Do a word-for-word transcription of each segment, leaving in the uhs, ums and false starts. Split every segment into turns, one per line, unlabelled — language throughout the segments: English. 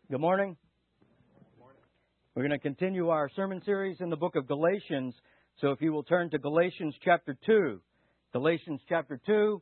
Good morning. We're going to continue our sermon series in the book of Galatians. So if you will turn to Galatians chapter two. Galatians chapter two.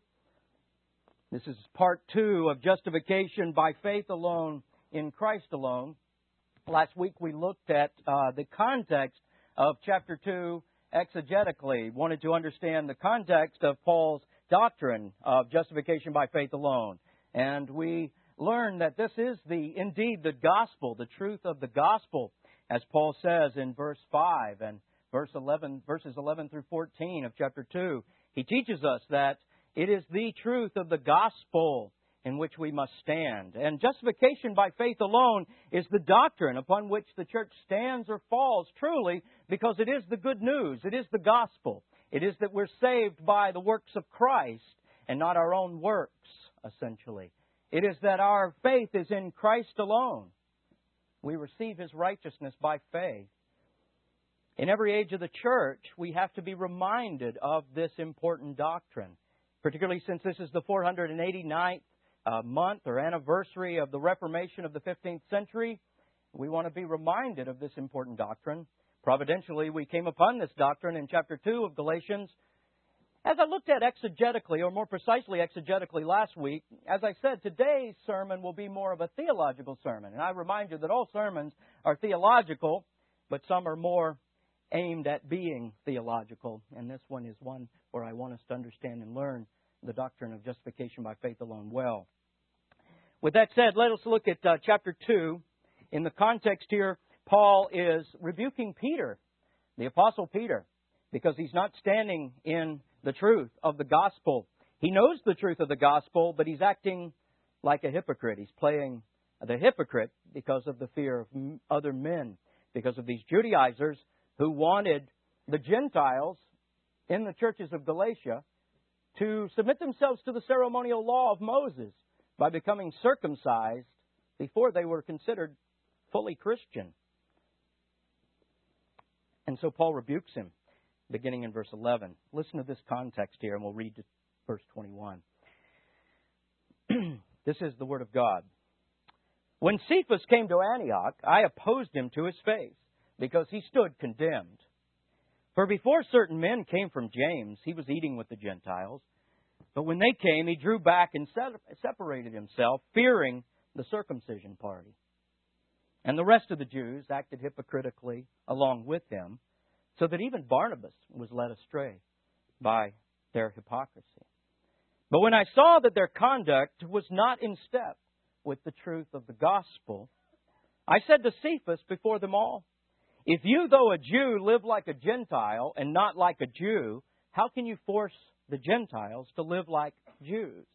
This is part two of justification by faith alone in Christ alone. Last week we looked at uh, the context of chapter two exegetically. Wanted to understand the context of Paul's doctrine of justification by faith alone. And we learned that this is the indeed the gospel, the truth of the gospel, as Paul says in verse five and verse eleven, verses eleven through fourteen of chapter two. He teaches us that it is the truth of the gospel in which we must stand. And justification by faith alone is the doctrine upon which the church stands or falls truly, because it is the good news. It is the gospel. It is that we're saved by the works of Christ and not our own works, essentially. It is that our faith is in Christ alone. We receive His righteousness by faith. In every age of the church, we have to be reminded of this important doctrine, particularly since this is the four hundred eighty-ninth uh, month or anniversary of the Reformation of the fifteenth century. We want to be reminded of this important doctrine. Providentially, we came upon this doctrine in chapter two of Galatians. As I looked at exegetically, or more precisely exegetically last week, as I said, today's sermon will be more of a theological sermon. And I remind you that all sermons are theological, but some are more aimed at being theological. And this one is one where I want us to understand and learn the doctrine of justification by faith alone well. With that said, let us look at uh, chapter two. In the context here, Paul is rebuking Peter, the Apostle Peter, because he's not standing in the truth of the gospel. He knows the truth of the gospel, but he's acting like a hypocrite. He's playing the hypocrite because of the fear of other men, because of these Judaizers who wanted the Gentiles in the churches of Galatia to submit themselves to the ceremonial law of Moses by becoming circumcised before they were considered fully Christian. And so Paul rebukes him, beginning in verse eleven. Listen to this context here, and we'll read to verse twenty-one. This is the Word of God. When Cephas came to Antioch, I opposed him to his face, because he stood condemned. For before certain men came from James, he was eating with the Gentiles. But when they came, he drew back and separated himself, fearing the circumcision party. And the rest of the Jews acted hypocritically along with him, so that even Barnabas was led astray by their hypocrisy. But when I saw that their conduct was not in step with the truth of the gospel, I said to Cephas before them all, if you, though a Jew, live like a Gentile and not like a Jew, how can you force the Gentiles to live like Jews?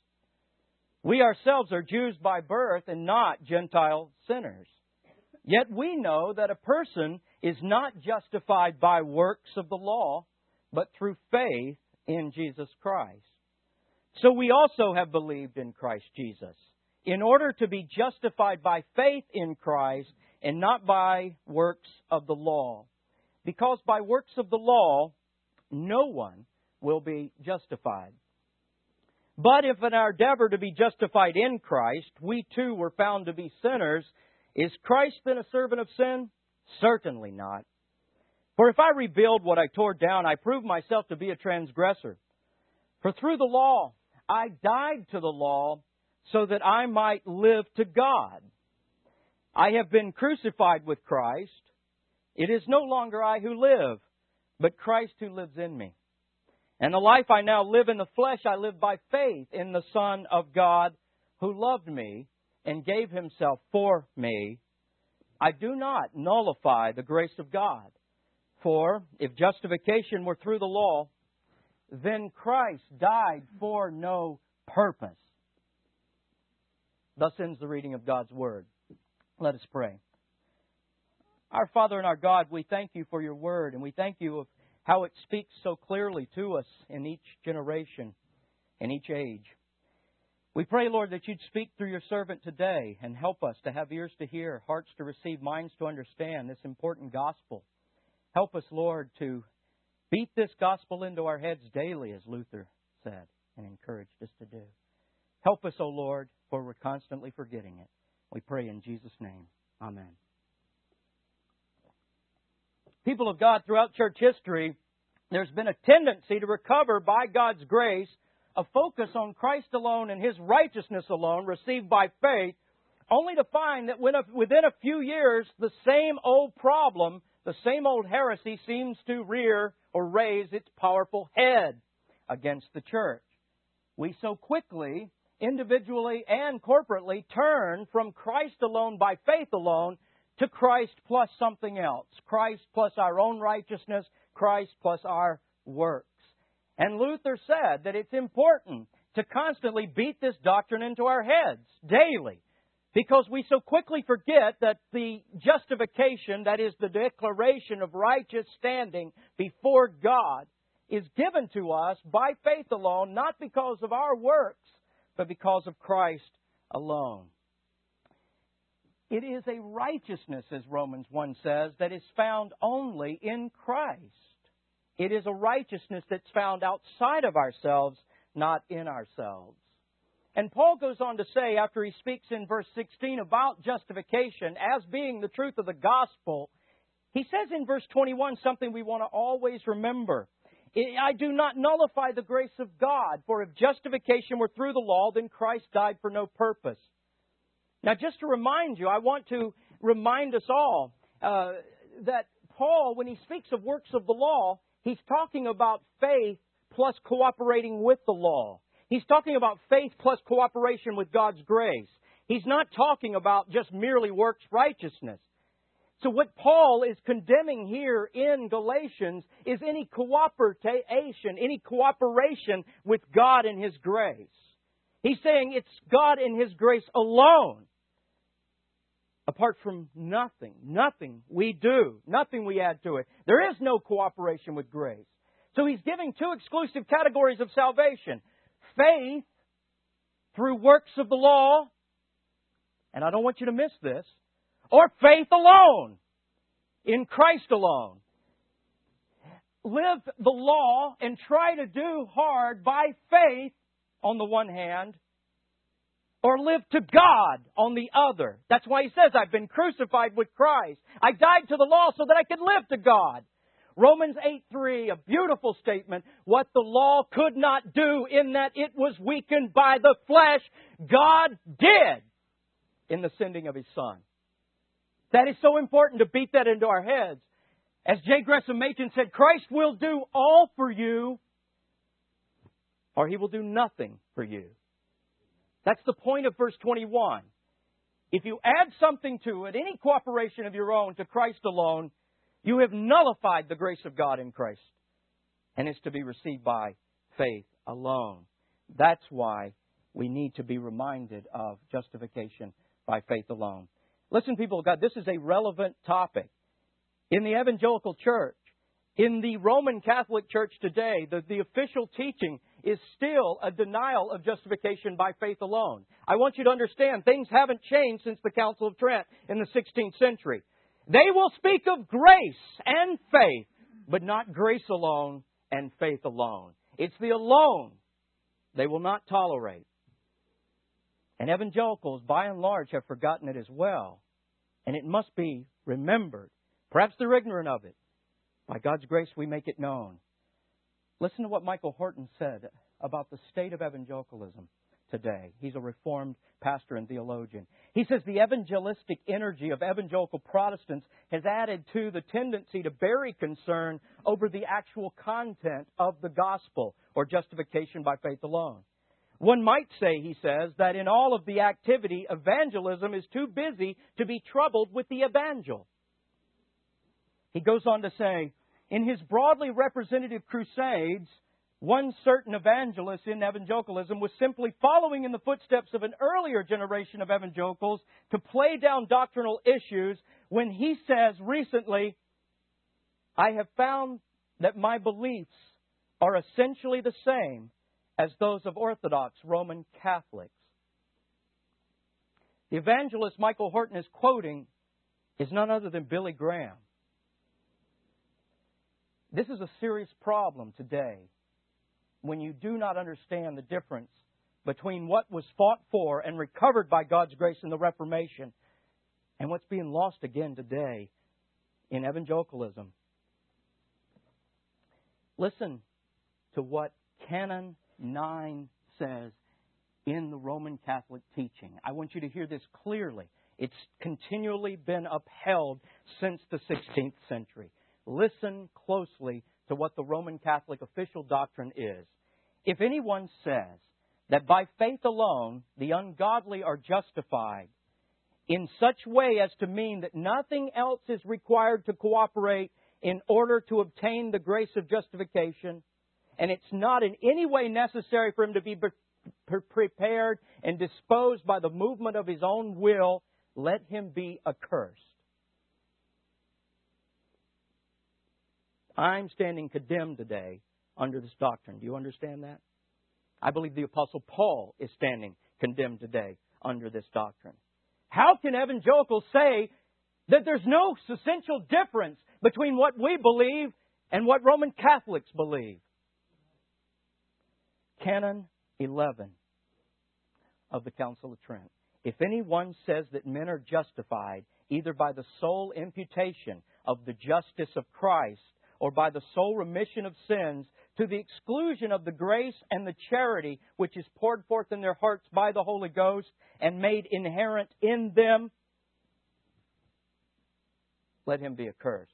We ourselves are Jews by birth and not Gentile sinners. Yet we know that a person is not justified by works of the law, but through faith in Jesus Christ. So we also have believed in Christ Jesus, in order to be justified by faith in Christ and not by works of the law. Because by works of the law, no one will be justified. But if in our endeavor to be justified in Christ, we too were found to be sinners, is Christ then a servant of sin? Certainly not. For if I rebuild what I tore down, I prove myself to be a transgressor. For through the law, I died to the law so that I might live to God. I have been crucified with Christ. It is no longer I who live, but Christ who lives in me. And the life I now live in the flesh, I live by faith in the Son of God who loved me and gave Himself for me. I do not nullify the grace of God. For if justification were through the law, then Christ died for no purpose. Thus ends the reading of God's Word. Let us pray. Our Father and our God, we thank You for Your Word, and we thank You of how it speaks so clearly to us in each generation, in each age. We pray, Lord, that You'd speak through Your servant today and help us to have ears to hear, hearts to receive, minds to understand this important gospel. Help us, Lord, to beat this gospel into our heads daily, as Luther said and encouraged us to do. Help us, O Lord, for we're constantly forgetting it. We pray in Jesus' name. Amen. People of God, throughout church history, there's been a tendency to recover by God's grace a focus on Christ alone and His righteousness alone received by faith, only to find that within a few years, the same old problem, the same old heresy seems to rear or raise its powerful head against the church. We so quickly, individually and corporately, turn from Christ alone by faith alone to Christ plus something else. Christ plus our own righteousness, Christ plus our works. And Luther said that it's important to constantly beat this doctrine into our heads daily, because we so quickly forget that the justification, that is the declaration of righteous standing before God, is given to us by faith alone, not because of our works, but because of Christ alone. It is a righteousness, as Romans one says, that is found only in Christ. It is a righteousness that's found outside of ourselves, not in ourselves. And Paul goes on to say, after he speaks in verse sixteen about justification as being the truth of the gospel, he says in verse twenty-one something we want to always remember. I do not nullify the grace of God, for if justification were through the law, then Christ died for no purpose. Now, just to remind you, I want to remind us all uh, that Paul, when he speaks of works of the law, he's talking about faith plus cooperating with the law. He's talking about faith plus cooperation with God's grace. He's not talking about just merely works righteousness. So what Paul is condemning here in Galatians is any cooperation, any cooperation with God and His grace. He's saying it's God and His grace alone. Apart from nothing, nothing we do, nothing we add to it. There is no cooperation with grace. So he's giving two exclusive categories of salvation. Faith through works of the law, and I don't want you to miss this, or faith alone, in Christ alone. Live the law and try to do hard by faith on the one hand, or live to God on the other. That's why he says, I've been crucified with Christ. I died to the law so that I could live to God. Romans eight three, a beautiful statement. What the law could not do in that it was weakened by the flesh, God did in the sending of His Son. That is so important to beat that into our heads. As J. Gresham Machen said, Christ will do all for you, or He will do nothing for you. That's the point of verse twenty-one. If you add something to it, any cooperation of your own to Christ alone, you have nullified the grace of God in Christ. And it's to be received by faith alone. That's why we need to be reminded of justification by faith alone. Listen, people of God, this is a relevant topic. In the evangelical church, in the Roman Catholic Church today, the, the official teaching is still a denial of justification by faith alone. I want you to understand, things haven't changed since the Council of Trent in the sixteenth century. They will speak of grace and faith, but not grace alone and faith alone. It's the alone they will not tolerate. And evangelicals, by and large, have forgotten it as well. And it must be remembered. Perhaps they're ignorant of it. By God's grace, we make it known. Listen to what Michael Horton said about the state of evangelicalism today. He's a Reformed pastor and theologian. He says the evangelistic energy of evangelical Protestants has added to the tendency to bury concern over the actual content of the gospel or justification by faith alone. One might say, he says, that in all of the activity, evangelism is too busy to be troubled with the evangel. He goes on to say, in his broadly representative crusades, one certain evangelist in evangelicalism was simply following in the footsteps of an earlier generation of evangelicals to play down doctrinal issues when he says recently, I have found that my beliefs are essentially the same as those of Orthodox Roman Catholics. The evangelist Michael Horton is quoting is none other than Billy Graham. This is a serious problem today when you do not understand the difference between what was fought for and recovered by God's grace in the Reformation and what's being lost again today in evangelicalism. Listen to what Canon nine says in the Roman Catholic teaching. I want you to hear this clearly. It's continually been upheld since the sixteenth century. Listen closely to what the Roman Catholic official doctrine is. If anyone says that by faith alone the ungodly are justified in such way as to mean that nothing else is required to cooperate in order to obtain the grace of justification, and it's not in any way necessary for him to be pre- prepared and disposed by the movement of his own will, let him be accursed. I'm standing condemned today under this doctrine. Do you understand that? I believe the Apostle Paul is standing condemned today under this doctrine. How can evangelicals say that there's no essential difference between what we believe and what Roman Catholics believe? Canon eleven of the Council of Trent. If anyone says that men are justified either by the sole imputation of the justice of Christ or by the sole remission of sins to the exclusion of the grace and the charity which is poured forth in their hearts by the Holy Ghost and made inherent in them, let him be accursed.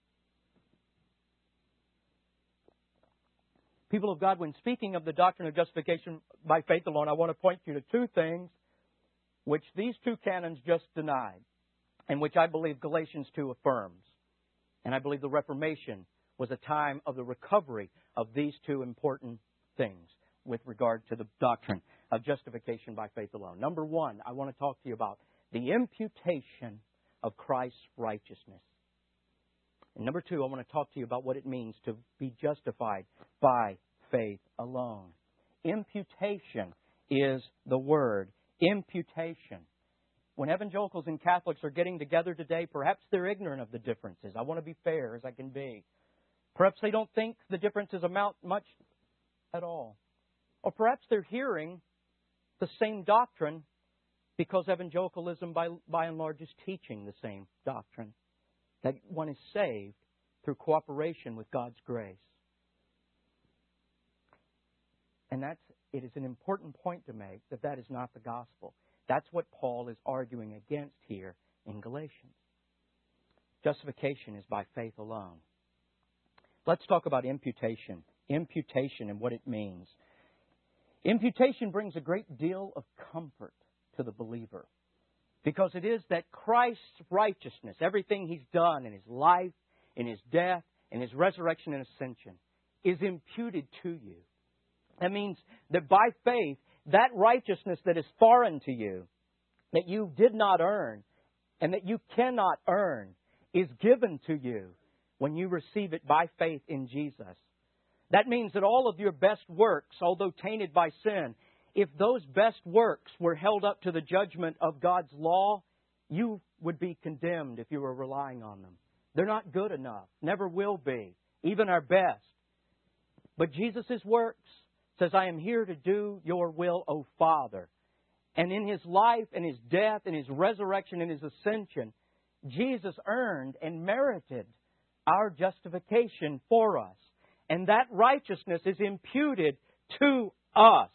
People of God, when speaking of the doctrine of justification by faith alone, I want to point you to two things which these two canons just denied and which I believe Galatians two affirms. And I believe the Reformation was a time of the recovery of these two important things with regard to the doctrine of justification by faith alone. Number one, I want to talk to you about the imputation of Christ's righteousness. And number two, I want to talk to you about what it means to be justified by faith alone. Imputation is the word. Imputation. When evangelicals and Catholics are getting together today, perhaps they're ignorant of the differences. I want to be fair as I can be. Perhaps they don't think the differences amount much at all. Or perhaps they're hearing the same doctrine because evangelicalism by, by and large is teaching the same doctrine. That one is saved through cooperation with God's grace. And that's, it is an important point to make that that is not the gospel. That's what Paul is arguing against here in Galatians. Justification is by faith alone. Let's talk about imputation. Imputation and what it means. Imputation brings a great deal of comfort to the believer because it is that Christ's righteousness, everything He's done in His life, in His death, in His resurrection and ascension, is imputed to you. That means that by faith, that righteousness that is foreign to you, that you did not earn, and that you cannot earn, is given to you when you receive it by faith in Jesus. That means that all of your best works, although tainted by sin, if those best works were held up to the judgment of God's law, you would be condemned if you were relying on them. They're not good enough. Never will be. Even our best. But Jesus' works says, I am here to do your will, O Father. And in His life and His death and His resurrection and His ascension, Jesus earned and merited our justification for us. And that righteousness is imputed to us.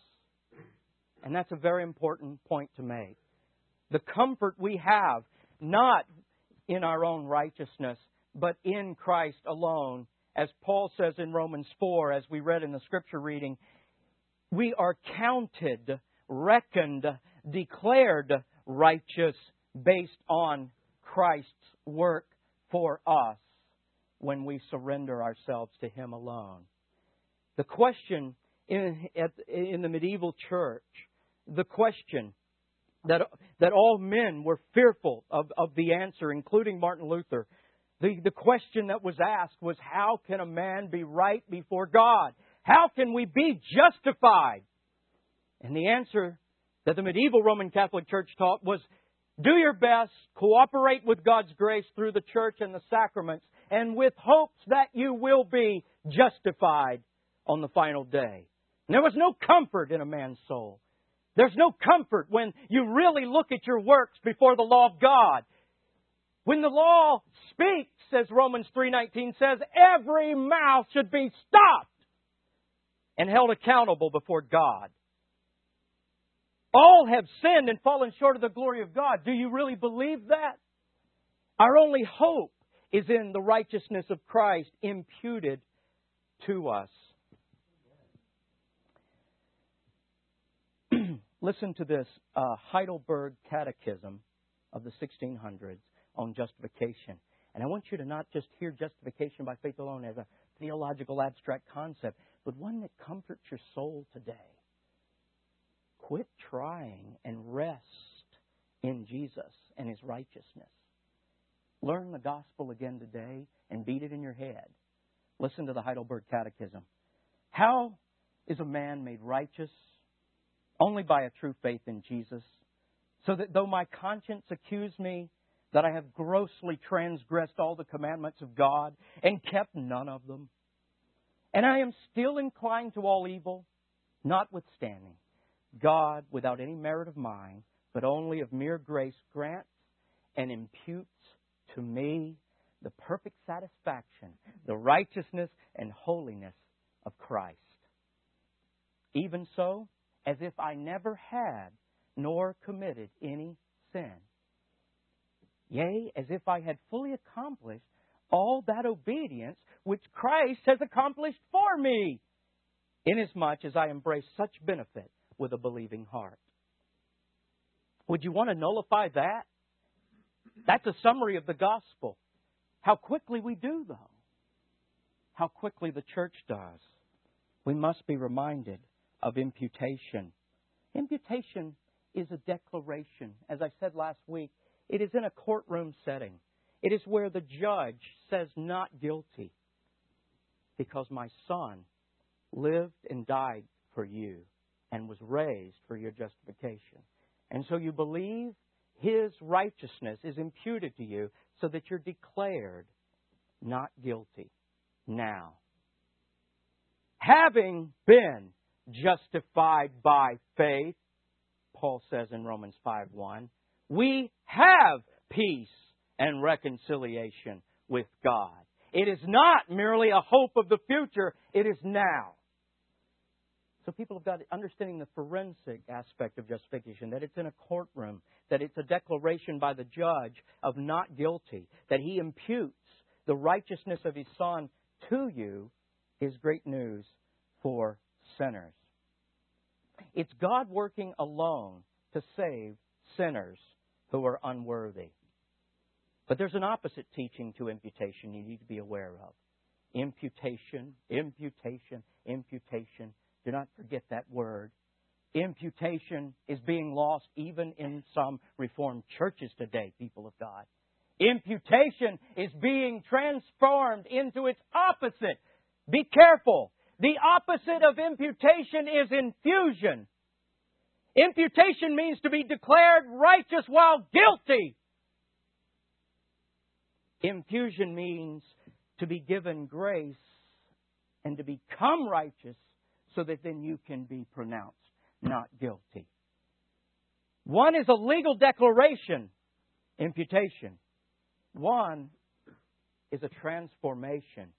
And that's a very important point to make. The comfort we have, not in our own righteousness, but in Christ alone. As Paul says in Romans four, as we read in the Scripture reading, we are counted, reckoned, declared righteous based on Christ's work for us when we surrender ourselves to Him alone. The question in, at, in the medieval church, the question that, that all men were fearful of, of the answer, including Martin Luther, the, the question that was asked was, how can a man be right before God? How can we be justified? And the answer that the medieval Roman Catholic Church taught was, do your best, cooperate with God's grace through the church and the sacraments, and with hopes that you will be justified on the final day. And there was no comfort in a man's soul There's no comfort when you really look at your works before the law of God. When the law speaks, as Romans three nineteen says, every mouth should be stopped and held accountable before God. All have sinned and fallen short of the glory of God. Do you really believe that? Our only hope is in the righteousness of Christ imputed to us. Listen to this uh, Heidelberg Catechism of the sixteen hundreds on justification. And I want you to not just hear justification by faith alone as a theological abstract concept, but one that comforts your soul today. Quit trying and rest in Jesus and His righteousness. Learn the gospel again today and beat it in your head. Listen to the Heidelberg Catechism. How is a man made righteous? Only by a true faith in Jesus, so that though my conscience accuse me that I have grossly transgressed all the commandments of God and kept none of them, and I am still inclined to all evil, notwithstanding, God, without any merit of mine, but only of mere grace, grants and imputes to me the perfect satisfaction, the righteousness and holiness of Christ. Even so, as if I never had nor committed any sin. Yea, as if I had fully accomplished all that obedience which Christ has accomplished for me, inasmuch as I embrace such benefit with a believing heart. Would you want to nullify that? That's a summary of the gospel. How quickly we do, though. How quickly the church does. We must be reminded of imputation. Imputation is a declaration. As I said last week, it is in a courtroom setting. It is where the judge says not guilty because my son lived and died for you and was raised for your justification. And so you believe His righteousness is imputed to you so that you're declared not guilty now. Having been justified by faith, Paul says in Romans five one, we have peace and reconciliation with God. It is not merely a hope of the future, it is now. So people have got understanding the forensic aspect of justification, that it's in a courtroom, that it's a declaration by the judge of not guilty, that He imputes the righteousness of His Son to you, is great news for sinners. It's God working alone to save sinners who are unworthy. But there's an opposite teaching to imputation you need to be aware of. Imputation, imputation, imputation. Do not forget that word. Imputation is being lost even in some Reformed churches today, people of God. Imputation is being transformed into its opposite. Be careful. The opposite of imputation is infusion. Imputation means to be declared righteous while guilty. Infusion means to be given grace and to become righteous so that then you can be pronounced not guilty. One is a legal declaration, imputation. One is a transformation.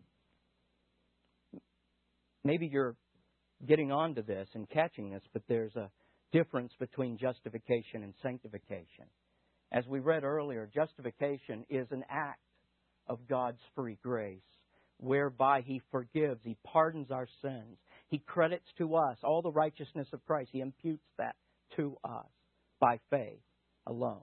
Maybe you're getting onto this and catching this, but there's a difference between justification and sanctification. As we read earlier, justification is an act of God's free grace, whereby He forgives, He pardons our sins. He credits to us all the righteousness of Christ. He imputes that to us by faith alone.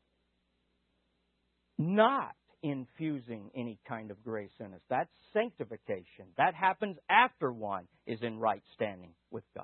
Not infusing any kind of grace in us. That's sanctification. That happens after one is in right standing with God.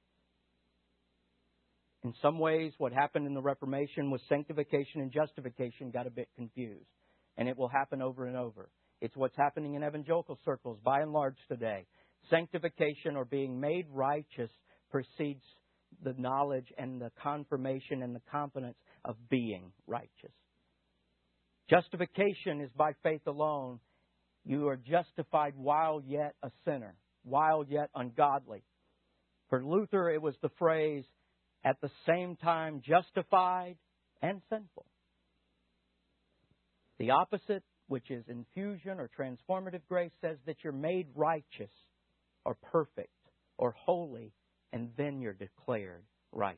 In some ways, what happened in the Reformation was sanctification and justification got a bit confused. And it will happen over and over. It's what's happening in evangelical circles by and large today. Sanctification or being made righteous precedes the knowledge and the confirmation and the confidence of being righteous. Justification is by faith alone. You are justified while yet a sinner, while yet ungodly. For Luther, it was the phrase, at the same time justified and sinful. The opposite, which is infusion or transformative grace, says that you're made righteous or perfect or holy, and then you're declared righteous.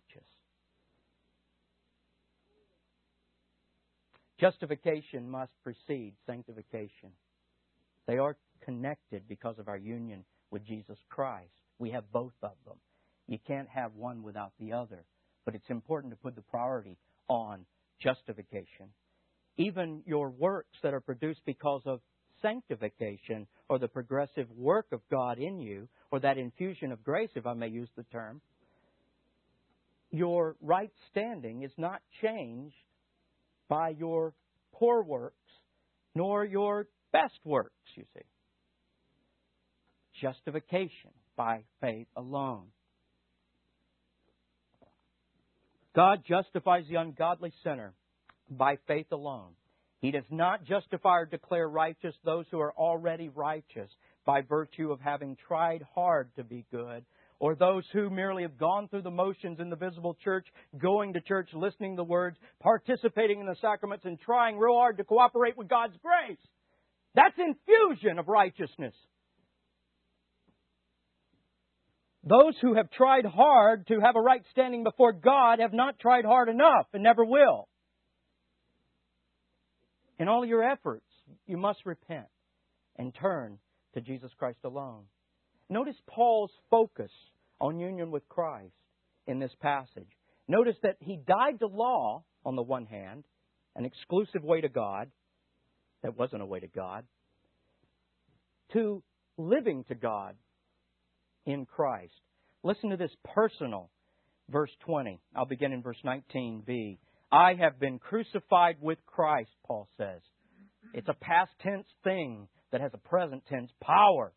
Justification must precede sanctification. They are connected because of our union with Jesus Christ. We have both of them. You can't have one without the other. But it's important to put the priority on justification. Even your works that are produced because of sanctification, or the progressive work of God in you, or that infusion of grace, if I may use the term, your right standing is not changed by your poor works, nor your best works, you see. Justification by faith alone. God justifies the ungodly sinner by faith alone. He does not justify or declare righteous those who are already righteous by virtue of having tried hard to be good, or those who merely have gone through the motions in the visible church, going to church, listening to the words, participating in the sacraments, and trying real hard to cooperate with God's grace. That's infusion of righteousness. Those who have tried hard to have a right standing before God have not tried hard enough and never will. In all your efforts, you must repent and turn to Jesus Christ alone. Notice Paul's focus on union with Christ in this passage. Notice that he died to law on the one hand, an exclusive way to God, that wasn't a way to God, to living to God in Christ. Listen to this personal verse twenty. I'll begin in verse nineteen b. I have been crucified with Christ, Paul says. It's a past tense thing that has a present tense power.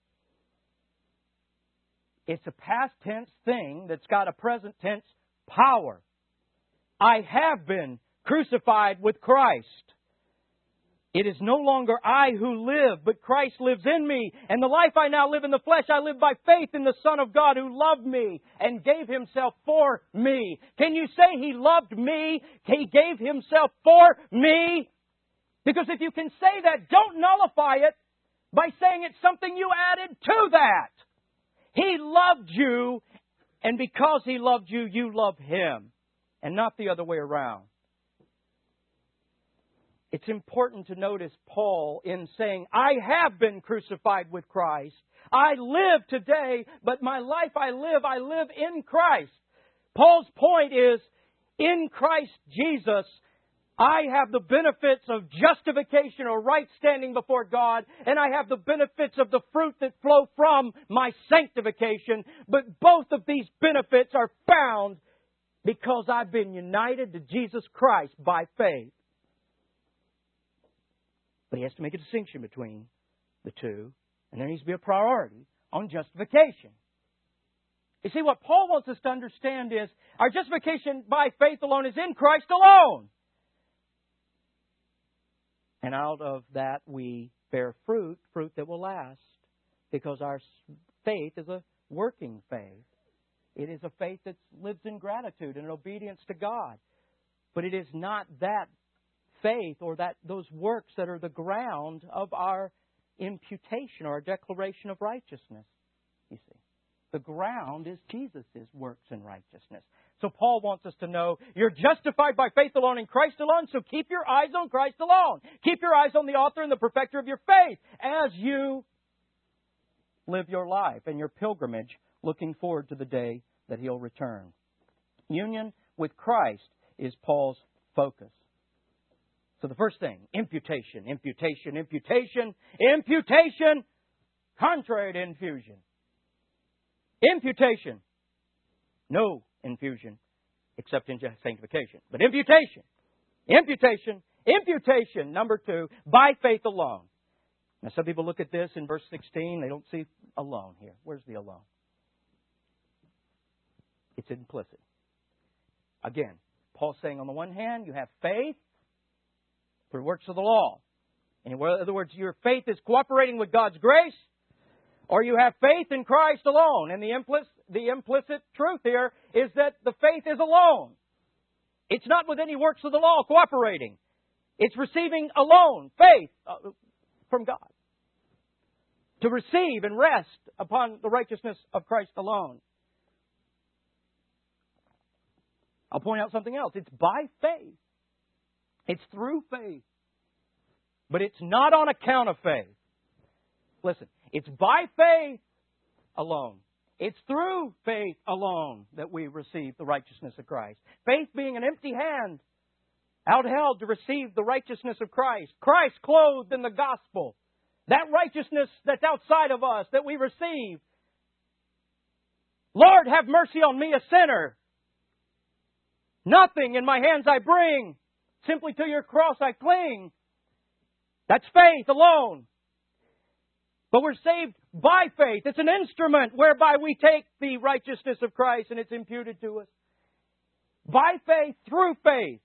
It's a past tense thing that's got a present tense power. I have been crucified with Christ. It is no longer I who live, but Christ lives in me. And the life I now live in the flesh, I live by faith in the Son of God who loved me and gave Himself for me. Can you say He loved me? He gave Himself for me? Because if you can say that, don't nullify it by saying it's something you added to that. He loved you, and because He loved you, you love Him, and not the other way around. It's important to notice Paul in saying, I have been crucified with Christ. I live today, but my life I live, I live in Christ. Paul's point is, in Christ Jesus, I have the benefits of justification or right standing before God, and I have the benefits of the fruit that flow from my sanctification. But both of these benefits are found because I've been united to Jesus Christ by faith. But he has to make a distinction between the two, and there needs to be a priority on justification. You see, what Paul wants us to understand is our justification by faith alone is in Christ alone. And out of that we bear fruit, fruit that will last, because our faith is a working faith. It is a faith that lives in gratitude and obedience to God. But it is not that faith or that those works that are the ground of our imputation or our declaration of righteousness. You see, the ground is Jesus' works in righteousness. So Paul wants us to know you're justified by faith alone in Christ alone, so keep your eyes on Christ alone. Keep your eyes on the author and the perfecter of your faith as you live your life and your pilgrimage looking forward to the day that He'll return. Union with Christ is Paul's focus. So the first thing, imputation, imputation, imputation, imputation, contrary to infusion. Imputation. No infusion except in sanctification. But imputation, imputation, imputation, number two, by faith alone. Now some people look at this in verse sixteen, they don't see alone here. Where's the alone? It's implicit. Again, Paul's saying on the one hand, you have faith through works of the law. In other words, your faith is cooperating with God's grace, or you have faith in Christ alone. And the implicit, the implicit truth here is that the faith is alone. It's not with any works of the law cooperating. It's receiving alone faith from God. To receive and rest upon the righteousness of Christ alone. I'll point out something else. It's by faith. It's through faith. But it's not on account of faith. Listen, it's by faith alone. It's through faith alone that we receive the righteousness of Christ. Faith being an empty hand, outheld to receive the righteousness of Christ. Christ clothed in the gospel. That righteousness that's outside of us, that we receive. Lord, have mercy on me, a sinner. Nothing in my hands I bring. Simply to your cross I cling. That's faith alone. But we're saved by faith. It's an instrument whereby we take the righteousness of Christ and it's imputed to us. By faith, through faith.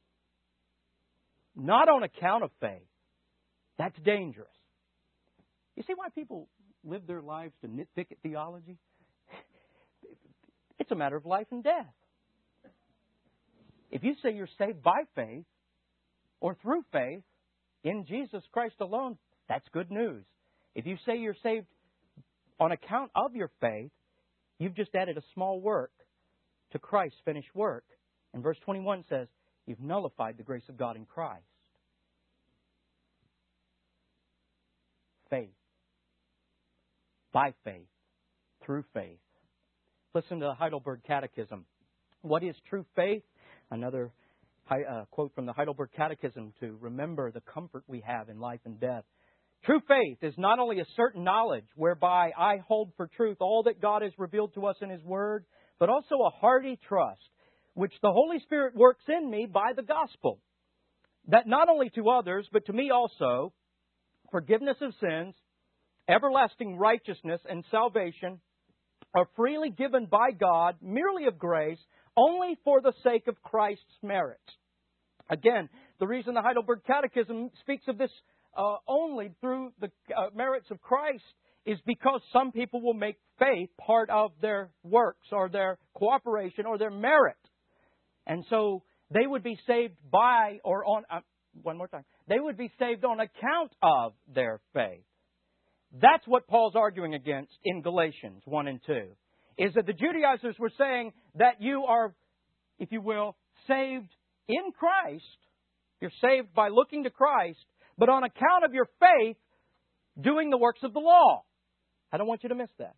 Not on account of faith. That's dangerous. You see why people live their lives to nitpick at theology? It's a matter of life and death. If you say you're saved by faith or through faith in Jesus Christ alone, that's good news. If you say you're saved on account of your faith, you've just added a small work to Christ's finished work. And verse twenty-one says, you've nullified the grace of God in Christ. Faith. By faith. Through faith. Listen to the Heidelberg Catechism. What is true faith? Another uh, quote from the Heidelberg Catechism to remember the comfort we have in life and death. True faith is not only a certain knowledge whereby I hold for truth all that God has revealed to us in His Word, but also a hearty trust, which the Holy Spirit works in me by the gospel, that not only to others, but to me also, forgiveness of sins, everlasting righteousness, and salvation are freely given by God, merely of grace, only for the sake of Christ's merits. Again, the reason the Heidelberg Catechism speaks of this uh, only through the uh, merits of Christ is because some people will make faith part of their works or their cooperation or their merit. And so they would be saved by or on, uh, one more time, they would be saved on account of their faith. That's what Paul's arguing against in Galatians one and two. Is that the Judaizers were saying that you are, if you will, saved in Christ. You're saved by looking to Christ, but on account of your faith, doing the works of the law. I don't want you to miss that.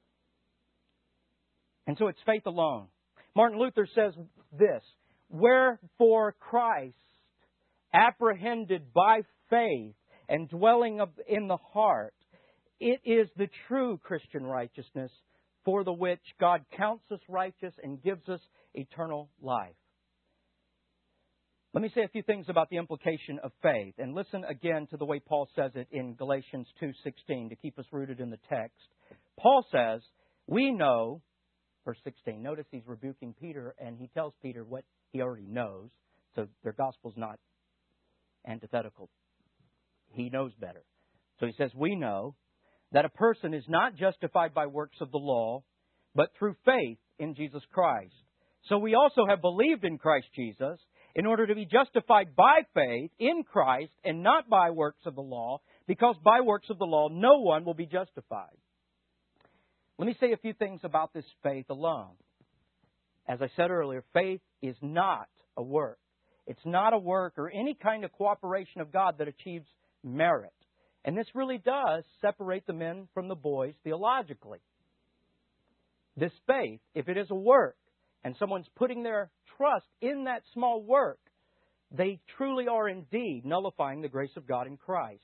And so it's faith alone. Martin Luther says this, wherefore Christ, apprehended by faith and dwelling in the heart, it is the true Christian righteousness, for the which God counts us righteous and gives us eternal life. Let me say a few things about the implication of faith. And listen again to the way Paul says it in Galatians two sixteen to keep us rooted in the text. Paul says, we know, verse sixteen, notice he's rebuking Peter and he tells Peter what he already knows. So their gospel's not antithetical. He knows better. So he says, we know that a person is not justified by works of the law, but through faith in Jesus Christ. So we also have believed in Christ Jesus in order to be justified by faith in Christ and not by works of the law, because by works of the law no one will be justified. Let me say a few things about this faith alone. As I said earlier, faith is not a work. It's not a work or any kind of cooperation of God that achieves merit. And this really does separate the men from the boys theologically. This faith, if it is a work, and someone's putting their trust in that small work, they truly are indeed nullifying the grace of God in Christ.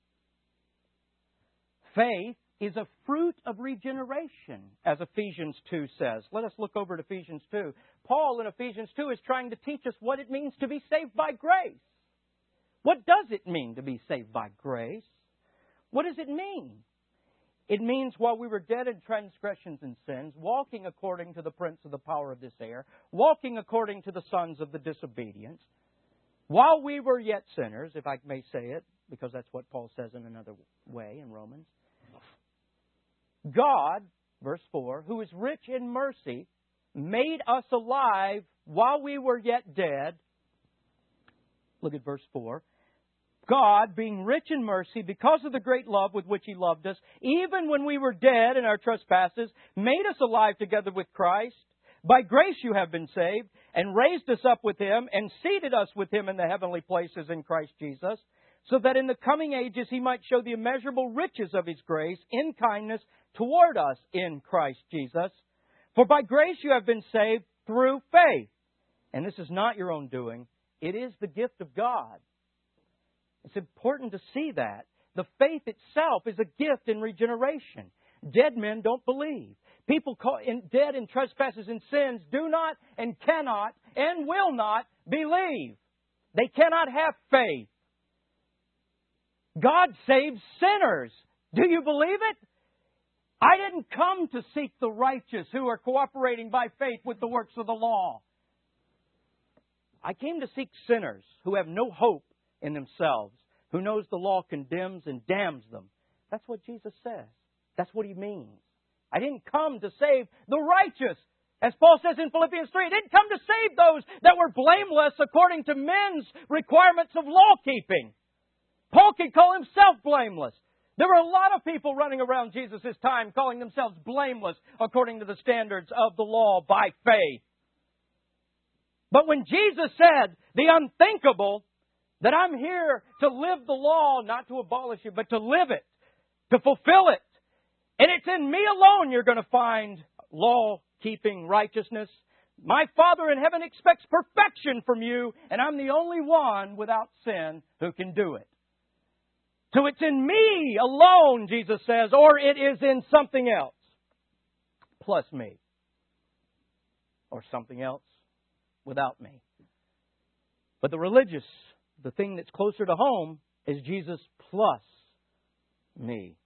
Faith is a fruit of regeneration, as Ephesians two says. Let us look over at Ephesians two. Paul in Ephesians two is trying to teach us what it means to be saved by grace. What does it mean to be saved by grace? What does it mean? It means while we were dead in transgressions and sins, walking according to the prince of the power of this air, walking according to the sons of the disobedience, while we were yet sinners, if I may say it, because that's what Paul says in another way in Romans, God, verse four, who is rich in mercy, made us alive while we were yet dead. Look at verse four. God, being rich in mercy, because of the great love with which He loved us, even when we were dead in our trespasses, made us alive together with Christ. By grace you have been saved, and raised us up with Him, and seated us with Him in the heavenly places in Christ Jesus, so that in the coming ages He might show the immeasurable riches of His grace in kindness toward us in Christ Jesus. For by grace you have been saved through faith. And this is not your own doing. It is the gift of God. It's important to see that. The faith itself is a gift in regeneration. Dead men don't believe. People call in, dead in trespasses and sins do not and cannot and will not believe. They cannot have faith. God saves sinners. Do you believe it? I didn't come to seek the righteous who are cooperating by faith with the works of the law. I came to seek sinners who have no hope in themselves, who knows the law condemns and damns them. That's what Jesus says. That's what He means. I didn't come to save the righteous. As Paul says in Philippians three, I didn't come to save those that were blameless according to men's requirements of law keeping. Paul could call himself blameless. There were a lot of people running around Jesus' time calling themselves blameless according to the standards of the law by faith. But when Jesus said the unthinkable, that I'm here to live the law, not to abolish it, but to live it, to fulfill it. And it's in me alone you're going to find law-keeping righteousness. My Father in heaven expects perfection from you, and I'm the only one without sin who can do it. So it's in me alone, Jesus says, or it is in something else, plus me. Or something else without me. But the religious, the thing that's closer to home, is Jesus plus me.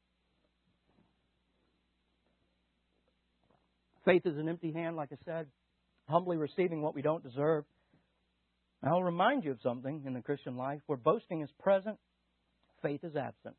Faith is an empty hand, like I said, humbly receiving what we don't deserve. I'll remind you of something in the Christian life. Where boasting is present, faith is absent.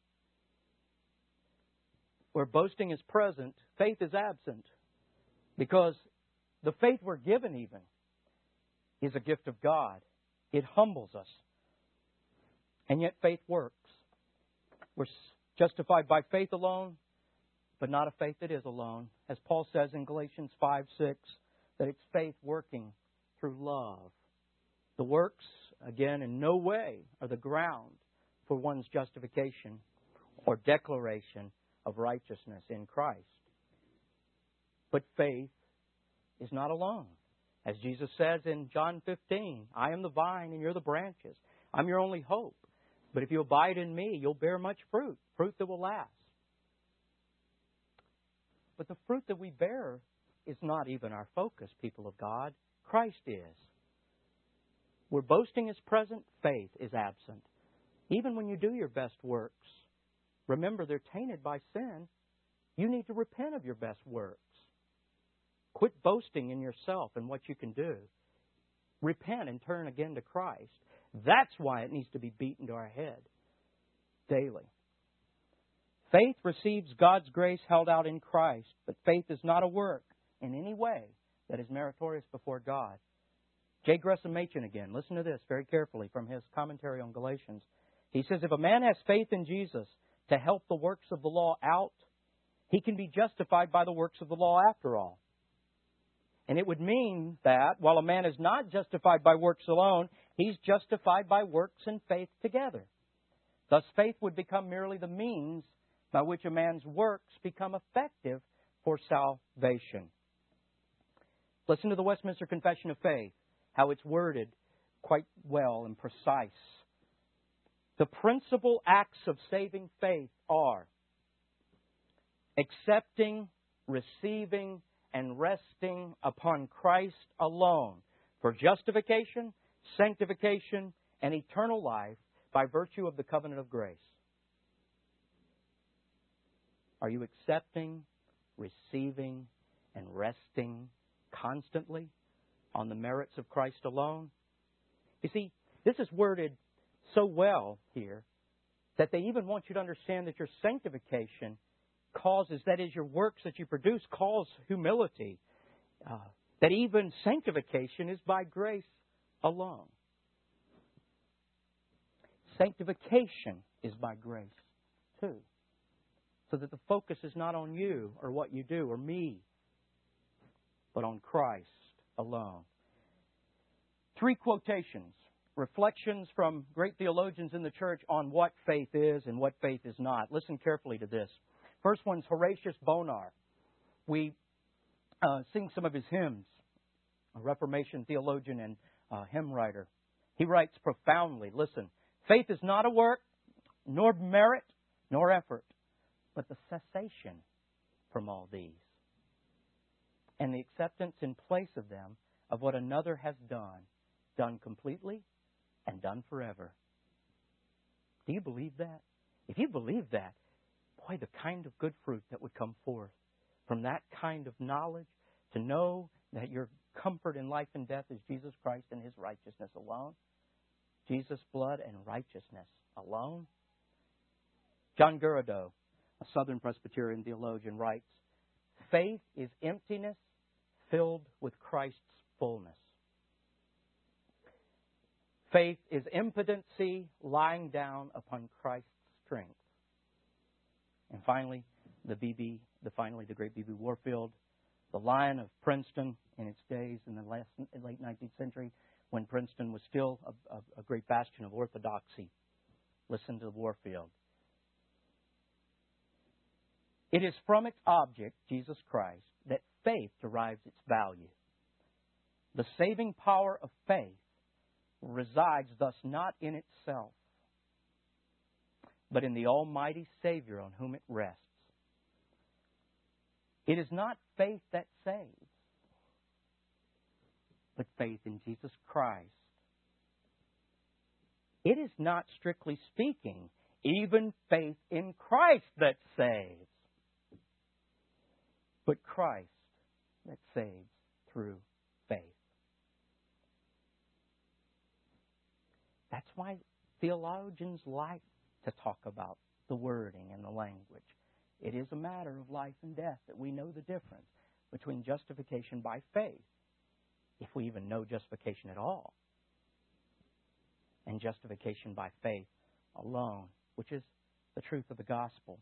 Where boasting is present, faith is absent. Because the faith we're given even is a gift of God. It humbles us. And yet faith works. We're justified by faith alone, but not a faith that is alone. As Paul says in Galatians five six, that it's faith working through love. The works, again, in no way are the ground for one's justification or declaration of righteousness in Christ. But faith is not alone. As Jesus says in John fifteen, I am the vine and you're the branches. I'm your only hope. But if you abide in me, you'll bear much fruit, fruit that will last. But the fruit that we bear is not even our focus, people of God. Christ is. Where boasting is present, faith is absent. Even when you do your best works, remember they're tainted by sin. You need to repent of your best works. Quit boasting in yourself and what you can do. Repent and turn again to Christ. That's why it needs to be beaten to our head daily. Faith receives God's grace held out in Christ, but faith is not a work in any way that is meritorious before God. J. Gresham Machen again. Listen to this very carefully from his commentary on Galatians. He says, if a man has faith in Jesus to help the works of the law out, he can be justified by the works of the law after all. And it would mean that while a man is not justified by works alone, he's justified by works and faith together. Thus, faith would become merely the means by which a man's works become effective for salvation. Listen to the Westminster Confession of Faith, how it's worded quite well and precise. The principal acts of saving faith are accepting, receiving, and resting upon Christ alone for justification, sanctification, and eternal life by virtue of the covenant of grace. Are you accepting, receiving, and resting constantly on the merits of Christ alone? You see, this is worded so well here that they even want you to understand that your sanctification causes, that is, your works that you produce, cause humility. Uh, that even sanctification is by grace alone. Sanctification is by grace too. So that the focus is not on you or what you do or me, but on Christ alone. Three quotations, reflections from great theologians in the church on what faith is and what faith is not. Listen carefully to this. First one's Horatius Bonar. We uh, sing some of his hymns, a Reformation theologian and uh, hymn writer. He writes profoundly, listen, faith is not a work, nor merit, nor effort, but the cessation from all these, and the acceptance in place of them of what another has done, done completely and done forever. Do you believe that? If you believe that, boy, the kind of good fruit that would come forth from that kind of knowledge, to know that your comfort in life and death is Jesus Christ and His righteousness alone. Jesus' blood and righteousness alone. John Gurido, a Southern Presbyterian theologian, writes, faith is emptiness filled with Christ's fullness. Faith is impotency lying down upon Christ's strength. And finally, the B B, the finally the great B B Warfield, the Lion of Princeton in its days in the last, late nineteenth century, when Princeton was still a, a, a great bastion of orthodoxy. Listen to Warfield. It is from its object, Jesus Christ, that faith derives its value. The saving power of faith resides thus not in itself, but in the Almighty Savior on whom it rests. It is not faith that saves, but faith in Jesus Christ. It is not, strictly speaking, even faith in Christ that saves, but Christ that saves through faith. That's why theologians like to talk about the wording and the language. It is a matter of life and death that we know the difference between justification by faith, if we even know justification at all, and justification by faith alone, which is the truth of the gospel.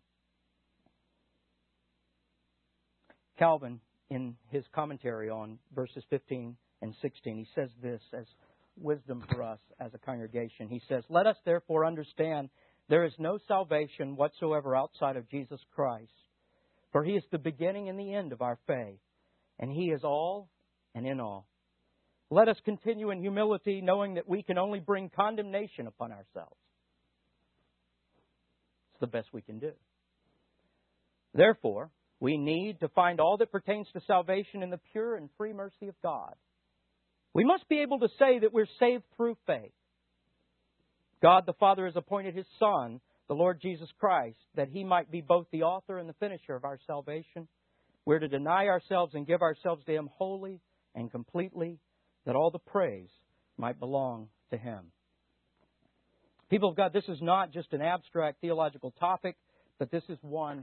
Calvin, in his commentary on verses fifteen and sixteen, he says this as wisdom for us as a congregation. He says, let us therefore understand there is no salvation whatsoever outside of Jesus Christ, for He is the beginning and the end of our faith, and He is all and in all. Let us continue in humility, knowing that we can only bring condemnation upon ourselves. It's the best we can do. Therefore, we need to find all that pertains to salvation in the pure and free mercy of God. We must be able to say that we're saved through faith. God the Father has appointed His Son, the Lord Jesus Christ, that He might be both the author and the finisher of our salvation. We're to deny ourselves and give ourselves to Him wholly and completely, that all the praise might belong to Him. People of God, this is not just an abstract theological topic, but this is one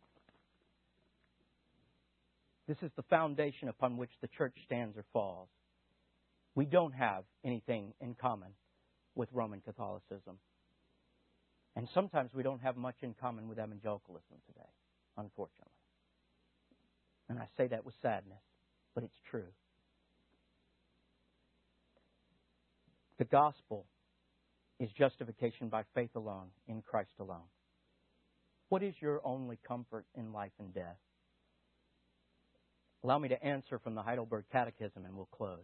This is the foundation upon which the church stands or falls. We don't have anything in common with Roman Catholicism. And sometimes we don't have much in common with evangelicalism today, unfortunately. And I say that with sadness, but it's true. The gospel is justification by faith alone, in Christ alone. What is your only comfort in life and death? Allow me to answer from the Heidelberg Catechism and we'll close.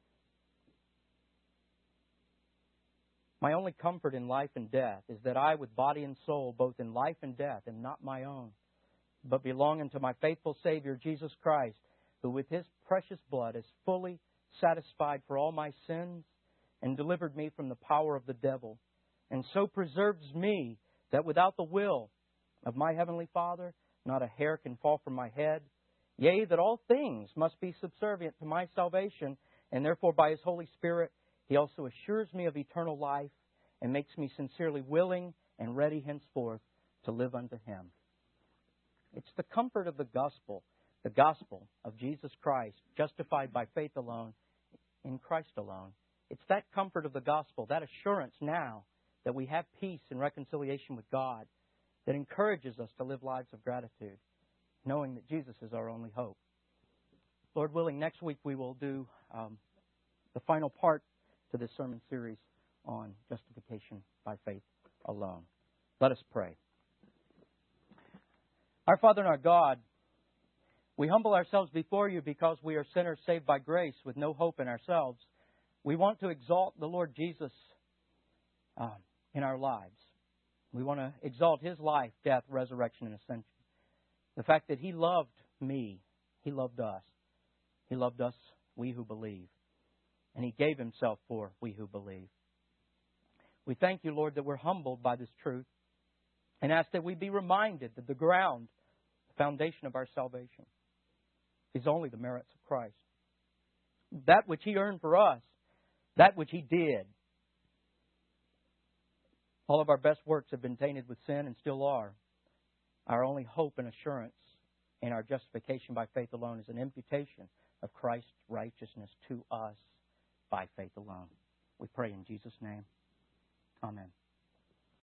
My only comfort in life and death is that I, with body and soul, both in life and death, am not my own, but belong unto my faithful Savior, Jesus Christ, who with His precious blood has fully satisfied for all my sins and delivered me from the power of the devil, and so preserves me that without the will of my Heavenly Father, not a hair can fall from my head. Yea, that all things must be subservient to my salvation, and therefore by His Holy Spirit He also assures me of eternal life and makes me sincerely willing and ready henceforth to live unto Him. It's the comfort of the gospel, the gospel of Jesus Christ, justified by faith alone, in Christ alone. It's that comfort of the gospel, that assurance now that we have peace and reconciliation with God, that encourages us to live lives of gratitude, knowing that Jesus is our only hope. Lord willing, next week we will do um, the final part to this sermon series on justification by faith alone. Let us pray. Our Father and our God, we humble ourselves before you because we are sinners saved by grace with no hope in ourselves. We want to exalt the Lord Jesus uh, in our lives. We want to exalt His life, death, resurrection, and ascension. The fact that He loved me, He loved us. He loved us, we who believe. And He gave Himself for we who believe. We thank you, Lord, that we're humbled by this truth and ask that we be reminded that the ground, the foundation of our salvation is only the merits of Christ. That which He earned for us, that which He did. All of our best works have been tainted with sin and still are. Our only hope and assurance in our justification by faith alone is an imputation of Christ's righteousness to us by faith alone. We pray in Jesus' name. Amen.